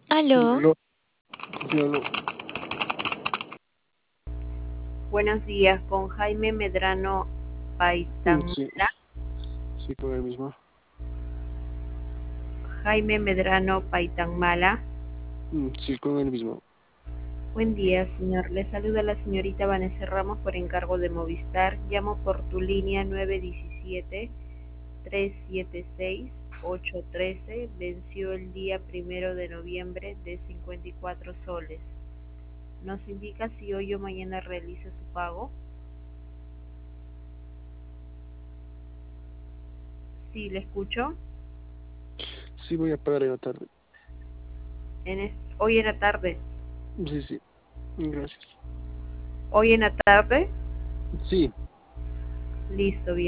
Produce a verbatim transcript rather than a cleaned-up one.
Aló, Aló, sí, aló. Buenos días, con Jaime Medrano Mm, Sí, Paitamala. sí, con el mismo. Jaime Medrano Paitamala. Mm, Sí, con el mismo. Buen día, señor. Le saluda la señorita Vanessa Ramos por encargo de Movistar. Llamo por tu línea nueve uno siete, tres siete seis, ocho uno tres. Venció el día primero de noviembre de cincuenta y cuatro soles. ¿Nos indica si hoy o mañana realiza su pago? Sí, le escucho. Sí, voy a pagar en la tarde. En es- hoy en la tarde. Sí, sí, gracias. Hoy en la tarde. Sí. Listo, bien.